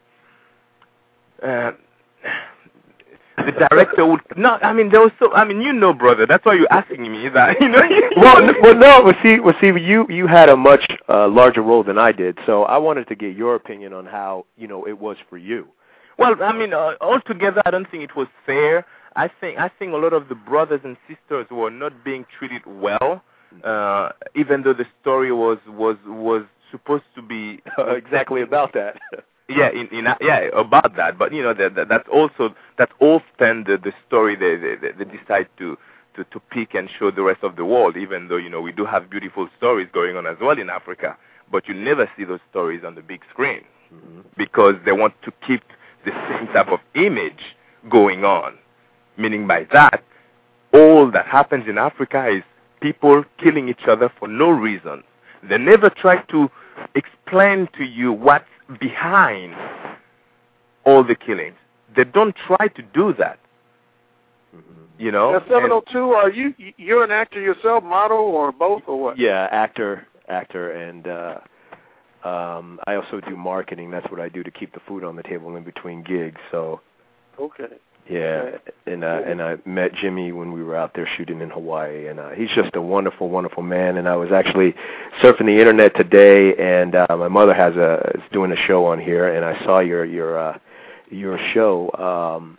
uh, the director would no. I mean, there was so. I mean, you know, brother. That's why you're asking me that. You know. well, n- well, no. Well, see, well, see, you you had a much uh, larger role than I did, so I wanted to get your opinion on how you know it was for you. Well, I mean, uh, altogether, I don't think it was fair. I think I think a lot of the brothers and sisters were not being treated well, uh, even though the story was was was supposed to be exactly about that. yeah, in, in yeah about that. But you know that, that that's also that often the the story they they, they decide to, to to pick and show the rest of the world. Even though you know we do have beautiful stories going on as well in Africa, but you never see those stories on the big screen mm-hmm. because they want to keep the same type of image going on. Meaning by that, all that happens in Africa is people killing each other for no reason. They never try to explain to you what's behind all the killings. They don't try to do that. You know? Now, seven oh two, are you, you're an actor yourself, model, or both, or what? Yeah, actor, actor, and uh, um, I also do marketing. That's what I do to keep the food on the table in between gigs. So. Okay. Yeah, and uh, and I met Jimmy when we were out there shooting in Hawaii, and uh, he's just a wonderful, wonderful man. And I was actually surfing the internet today, and uh, my mother has a is doing a show on here, and I saw your your uh, your show, um,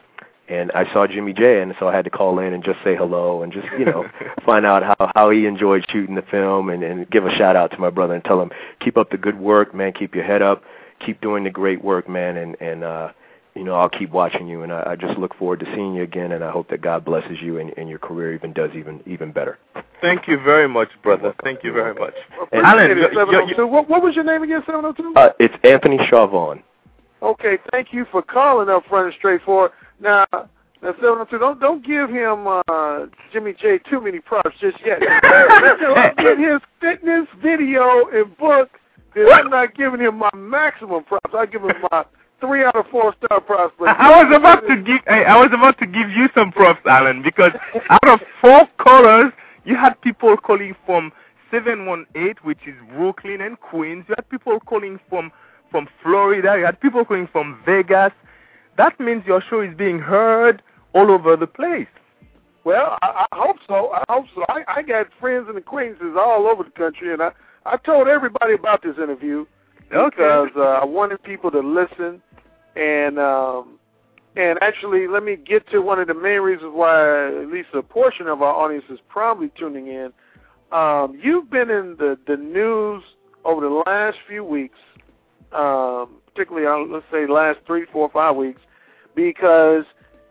and I saw Jimmy J, and so I had to call in and just say hello and just, you know, find out how, how he enjoyed shooting the film and, and give a shout-out to my brother and tell him, keep up the good work, man, keep your head up, keep doing the great work, man, and, and uh, you know, I'll keep watching you, and I, I just look forward to seeing you again, and I hope that God blesses you and, and your career even does even even better. Thank you very much, brother. Thank you very much. Well, Alan, it, you're, you're, you're, what, what was your name again, seven oh two? Uh, it's Anthony Chavon. Okay, thank you for calling up front and straightforward. Now, now seven oh two, don't, don't give him uh, Jimmy J too many props just yet. In his fitness video and book, I'm not giving him my maximum props. I give him my three out of four star props. But I was about to give I was about to give you some props, Alan, because out of four callers, you had people calling from seven one eight, which is Brooklyn and Queens. You had people calling from from Florida. You had people calling from Vegas. That means your show is being heard all over the place. Well, I, I hope so. I hope so. I, I got friends in the Queenses all over the country, and I, I told everybody about this interview okay. because uh, I wanted people to listen. And um, and actually, let me get to one of the main reasons why at least a portion of our audience is probably tuning in. Um, you've been in the, the news over the last few weeks, um, particularly, uh, let's say, last three, four, five weeks, because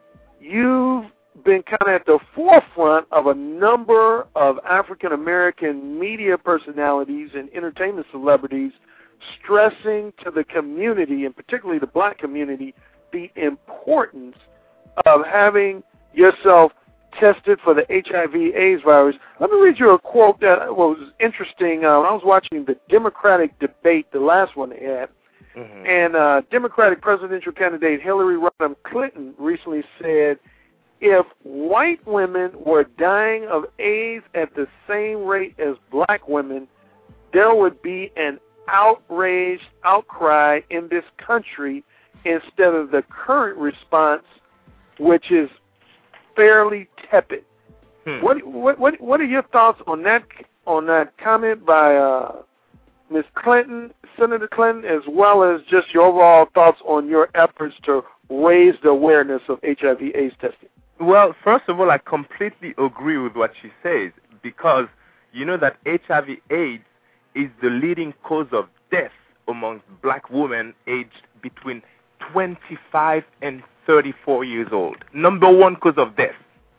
you've been kind of at the forefront of a number of African-American media personalities and entertainment celebrities stressing to the community, and particularly the black community, the importance of having yourself tested for the H I V AIDS virus. Let me read you a quote that was interesting. Uh, I was watching the Democratic debate, the last one they had, mm-hmm. and uh, Democratic presidential candidate Hillary Rodham Clinton recently said, if white women were dying of AIDS at the same rate as black women, there would be an outraged outcry in this country instead of the current response, which is fairly tepid. Hmm. What what what what are your thoughts on that on that comment by uh, Miz Clinton, Senator Clinton, as well as just your overall thoughts on your efforts to raise the awareness of H I V AIDS testing? Well, first of all, I completely agree with what she says, because you know that H I V AIDS is the leading cause of death amongst black women aged between twenty-five and thirty-four years old. Number one cause of death.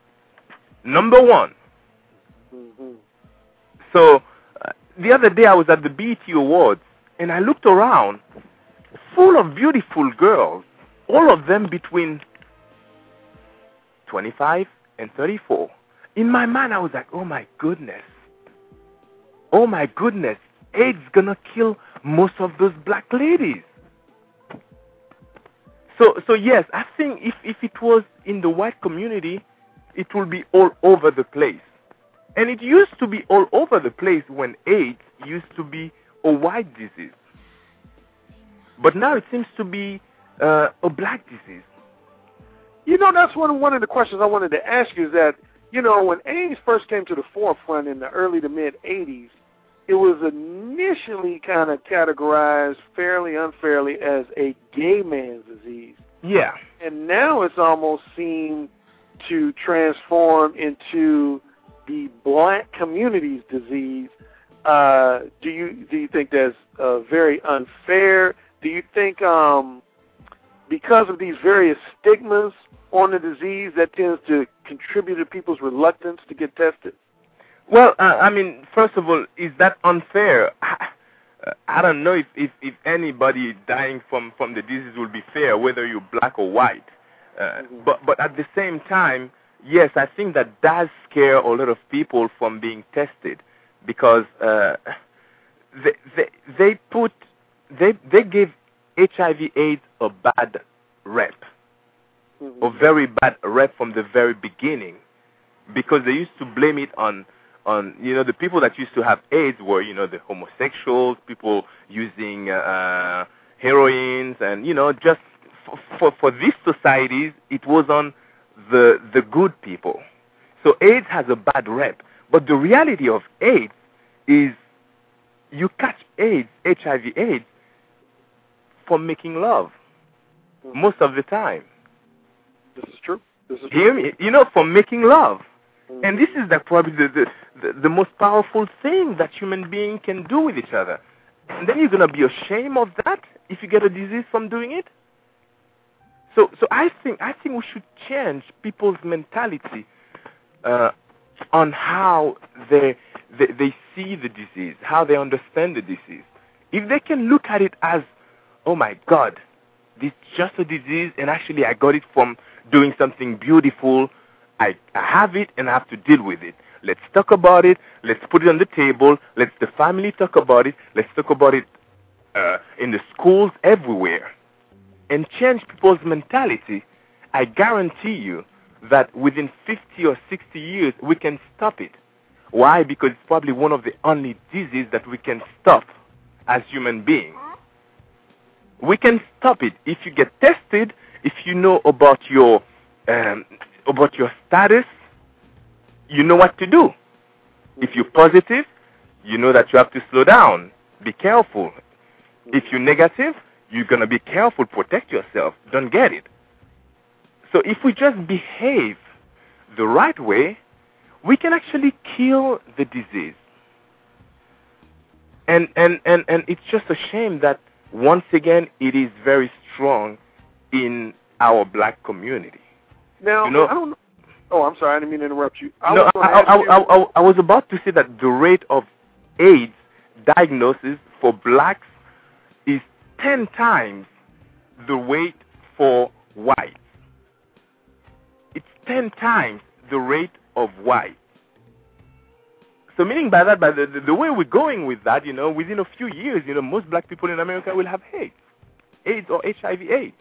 Number one. Mm-hmm. So, uh, the other day I was at the B E T Awards, and I looked around, full of beautiful girls, all of them between twenty-five and thirty-four. In my mind, I was like, oh my goodness. Oh my goodness, AIDS is gonna kill most of those black ladies. So, so yes, I think if, if it was in the white community, it will be all over the place. And it used to be all over the place when AIDS used to be a white disease. But now it seems to be uh, a black disease. You know, that's one, one of the questions I wanted to ask you is that, you know, when AIDS first came to the forefront in the early to mid-eighties, it was initially kind of categorized fairly unfairly as a gay man's disease. Yeah. And now it's almost seemed to transform into the black community's disease. Uh, do you do you think that's uh, very unfair? Do you think um, because of these various stigmas on the disease that tends to contribute to people's reluctance to get tested? Well, uh, I mean, first of all, is that unfair? I, I don't know if, if, if anybody dying from, from the disease will be fair, whether you're black or white. Uh, mm-hmm. But but at the same time, yes, I think that does scare a lot of people from being tested, because uh, they, they they put they they give H I V AIDS a bad rep, mm-hmm. a very bad rep from the very beginning, because they used to blame it on. On you know the people that used to have AIDS were you know the homosexuals, people using uh, heroines, and you know just f- for for these societies it was on the the good people. So AIDS has a bad rep, but the reality of AIDS is you catch AIDS, H I V AIDS, from making love most of the time. This is true. This is Hear true. me? You know, for making love. Mm-hmm. And this is the, probably the, the, the, the most powerful thing that human beings can do with each other. And then you're going to be ashamed of that if you get a disease from doing it? So so I think I think we should change people's mentality uh, on how they, they they see the disease, how they understand the disease. If they can look at it as, oh my God, this is just a disease, and actually I got it from doing something beautiful. I, I have it, and I have to deal with it. Let's talk about it. Let's put it on the table. Let's the family talk about it. Let's talk about it uh, in the schools, everywhere, and change people's mentality. I guarantee you that within fifty or sixty years, we can stop it. Why? Because it's probably one of the only diseases that we can stop as human beings. We can stop it if you get tested, if you know about your um, about your status, you know what to do. If you're positive, you know that you have to slow down, be careful. If you're negative, you're going to be careful, protect yourself, don't get it. So if we just behave the right way, we can actually kill the disease. And, and, and, and it's just a shame that, once again, it is very strong in our black community. Now, you know, I don't know. Oh, I'm sorry. I didn't mean to interrupt you. I no, was I, gonna I, ask I, you- I, I, I was about to say that the rate of AIDS diagnosis for blacks is ten times the rate for whites. It's ten times the rate of whites. So meaning by that, by the, the, the way we're going with that, you know, within a few years, you know, most black people in America will have AIDS, AIDS or H I V AIDS.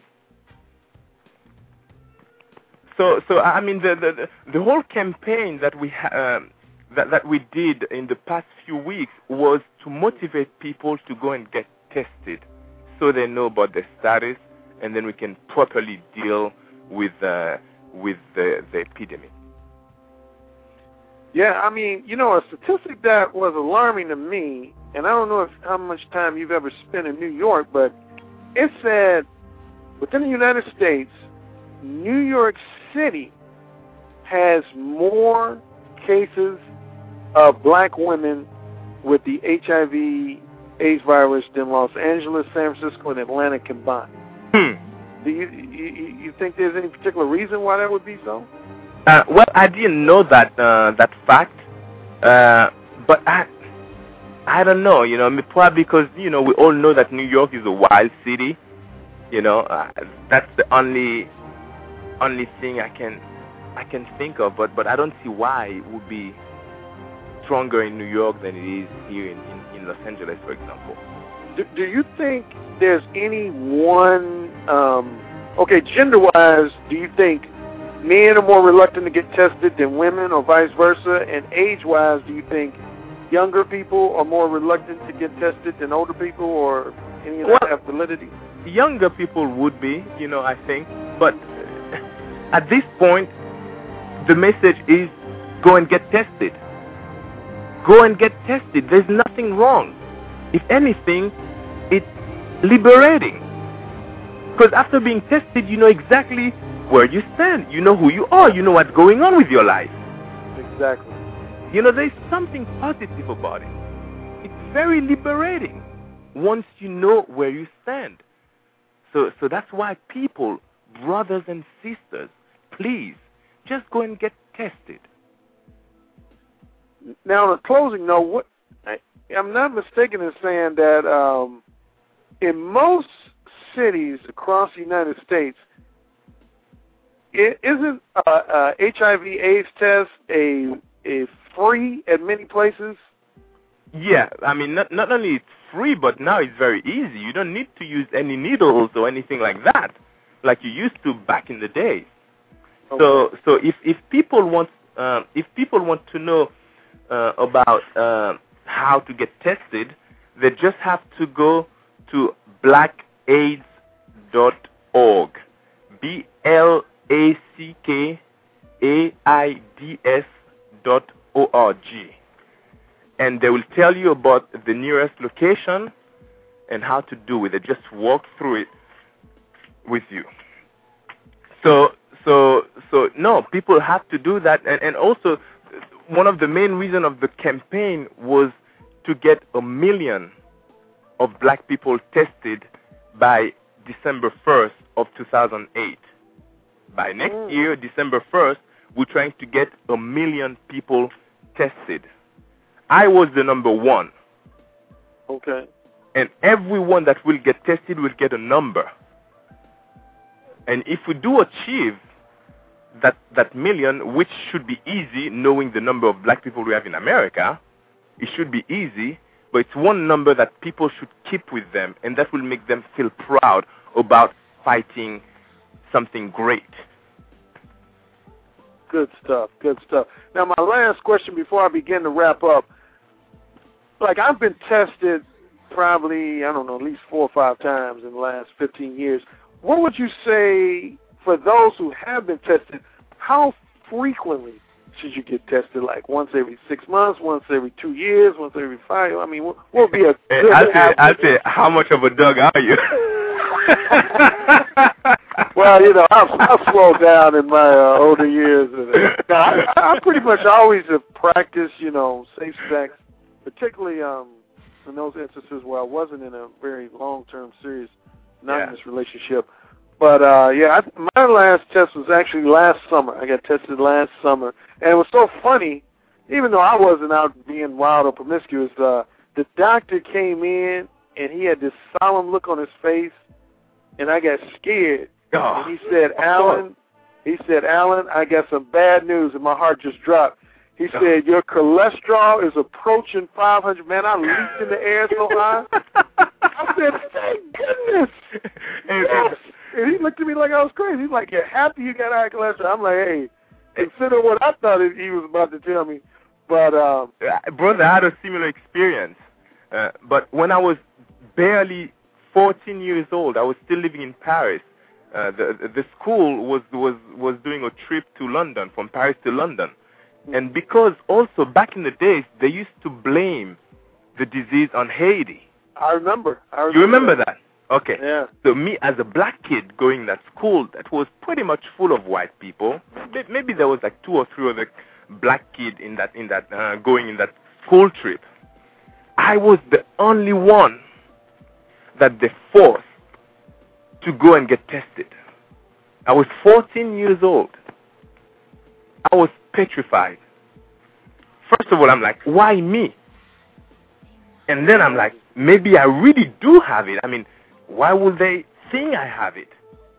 So, so I mean, the the, the whole campaign that we ha- um, that that we did in the past few weeks was to motivate people to go and get tested, so they know about their status, and then we can properly deal with uh, with the, the epidemic. Yeah, I mean, you know, a statistic that was alarming to me, and I don't know if how much time you've ever spent in New York, but it said within the United States, New York City has more cases of black women with the H I V AIDS virus than Los Angeles, San Francisco, and Atlanta combined. Hmm. Do you, you you think there's any particular reason why that would be so? Uh, well, I didn't know that uh, that fact, uh, but I I don't know. You know, probably because you know we all know that New York is a wild city. You know, uh, that's the only only thing I can I can think of. But but I don't see why it would be stronger in New York than it is here in, in, in Los Angeles, for example. Do, do you think there's any one? Um, okay, gender-wise, do you think men are more reluctant to get tested than women, or vice versa? And age-wise, do you think younger people are more reluctant to get tested than older people, or any of that Well, have validity? Younger people would be, you know, I think. But at this point, the message is go and get tested. Go and get tested. There's nothing wrong. If anything, it's liberating. Because after being tested, you know exactly where you stand. You know who you are. You know what's going on with your life. Exactly. You know, there's something positive about it. It's very liberating once you know where you stand. So, so that's why people, brothers and sisters, please, just go and get tested. Now, on a closing note, what I, I'm not mistaken in saying that um, in most cities across the United States, it isn't a, a H I V AIDS test a a free at many places? Yeah, I mean, not not only it's free, but now it's very easy. You don't need to use any needles or anything like that, like you used to back in the day. Okay. So, so if if people want uh, if people want to know uh, about uh, how to get tested, they just have to go to black aids dot org. B L A C K A I D S dot O R G. And they will tell you about the nearest location and how to do it. They just walk through it with you. So, so no, people have to do that. And, and also, one of the main reasons of the campaign was to get a million of black people tested by December first of two thousand eight. By next mm. year, December first, we're trying to get a million people tested. I was the number one. Okay. And everyone that will get tested will get a number. And if we do achieve that that million, which should be easy, knowing the number of black people we have in America, it should be easy, but it's one number that people should keep with them, and that will make them feel proud about fighting something great. Good stuff, good stuff. Now, my last question before I begin to wrap up, like I've been tested probably, I don't know, at least four or five times in the last fifteen years. What would you say for those who have been tested, how frequently should you get tested? Like once every six months, once every two years, once every five? I mean, what would be a good I'll say, I'll say, how much of a dog are you? Well, you know, I've, I've slowed down in my uh, older years. And, uh, no, I, I pretty much always have practiced, you know, safe sex, particularly um, in those instances where I wasn't in a very long-term, serious, monogamous yeah. relationship. But, uh, yeah, I, my last test was actually last summer. I got tested last summer. And it was so funny, even though I wasn't out being wild or promiscuous, uh, the doctor came in, and he had this solemn look on his face, and I got scared. Oh. And he said, Alan, he said, Alan, I got some bad news, and my heart just dropped. He oh. said, your cholesterol is approaching five hundred. Man, I leaped in the air so high. I said, thank goodness. And, yes. and he looked at me like I was crazy. He's like, you're happy you got high cholesterol. I'm like, hey, consider what I thought he was about to tell me. But, um, brother, I had a similar experience. Uh, but when I was barely fourteen years old, I was still living in Paris. Uh, the the school was, was, was doing a trip to London, from Paris to London. And because also back in the days, they used to blame the disease on Haiti. I remember. I remember you remember that? that? Okay. Yeah. So me, as a black kid going to that school that was pretty much full of white people, maybe there was like two or three other black kids in that, in that uh, going in that school trip. I was the only one that they forced to go and get tested. I was fourteen years old. I was petrified. First of all, I'm like, why me? And then I'm like, maybe I really do have it. I mean, why would they think I have it?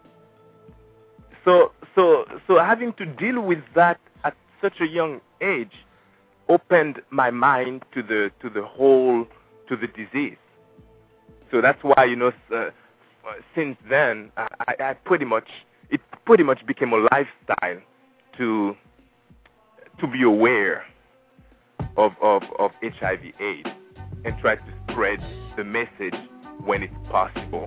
So, so, so having to deal with that at such a young age opened my mind to the to the whole to the disease. So that's why, you know, uh, since then, I, I pretty much, it pretty much became a lifestyle to to be aware of, of, of H I V AIDS and try to spread the message when it's possible.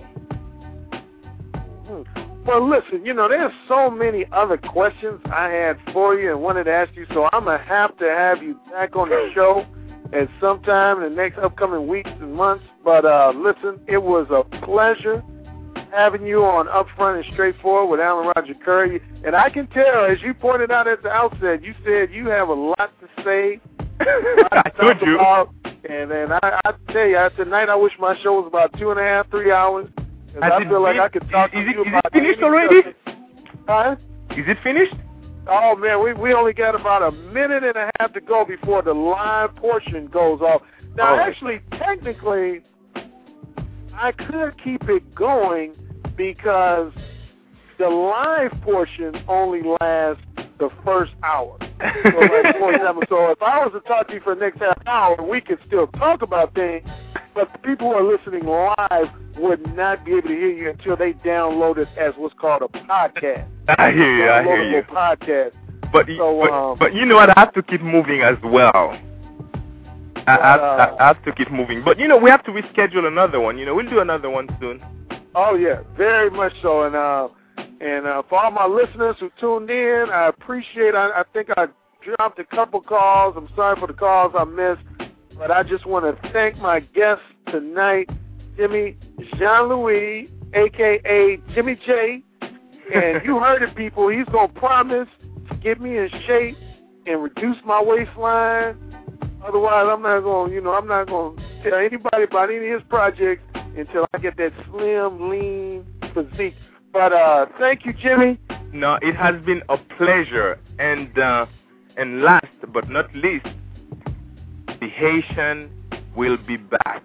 Well, listen, you know, there's so many other questions I had for you and wanted to ask you, so I'm going to have to have you back on the show at some time in the next upcoming weeks and months. But uh, listen, it was a pleasure having you on Upfront and Straightforward with Alan Roger Curry. And I can tell, as you pointed out at the outset, you said you have a lot to say. I told you. About, and then I, I tell you, tonight I wish my show was about two and a half, three hours. Because I feel like I could talk to is you it, about Is it finished already? Huh? Is it finished? Oh, man, we we only got about a minute and a half to go before the live portion goes off. Now, oh. actually, technically, I could keep it going because the live portion only lasts the first hour. So, like, for example, so if I was to talk to you for the next half hour, we could still talk about things, but the people who are listening live would not be able to hear you until they download it as what's called a podcast. I hear you, I hear you. Podcast. But, so, but, um, but you know what? I have to keep moving as well. I, I, uh, I have to keep moving. But, you know, we have to reschedule another one. You know, we'll do another one soon. Oh, yeah, very much so. And uh, and uh, for all my listeners who tuned in, I appreciate I, I think I dropped a couple calls. I'm sorry for the calls I missed. But I just want to thank my guest tonight, Jimmy Jean-Louis, a k a. Jimmy J. And you heard it, people. He's going to promise get me in shape and reduce my waistline. Otherwise, I'm not going, you know, I'm not going to tell anybody about any of his projects until I get that slim, lean physique. But uh, thank you, Jimmy. No, it has been a pleasure. And uh, and last but not least, the Haitian will be back.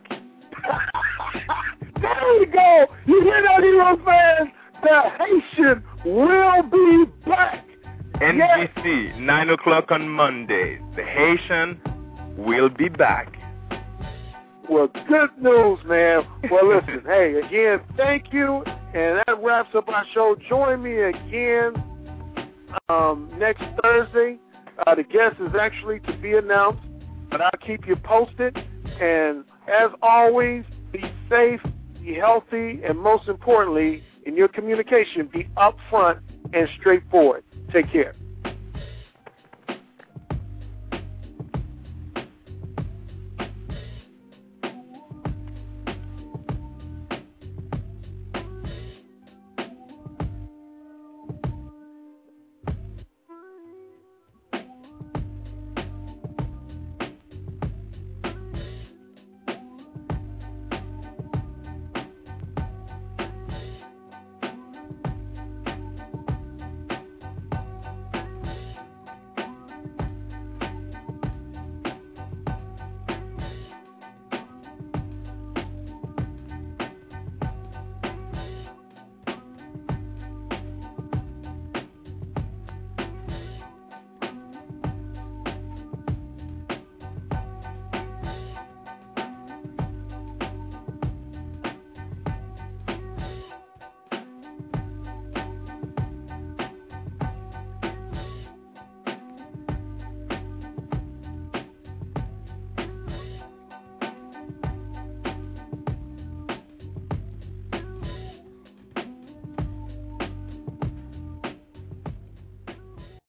There we go. You hear that, Hero fans? The Haitian will be back. N B C, yes. nine o'clock on Mondays. The Haitian will be back. Well, good news, man. Well, listen, hey, again, thank you. And that wraps up our show. Join me again um, next Thursday. Uh, the guest is actually to be announced, but I'll keep you posted. And as always, be safe, be healthy, and most importantly, in your communication, be upfront and straightforward. Take care.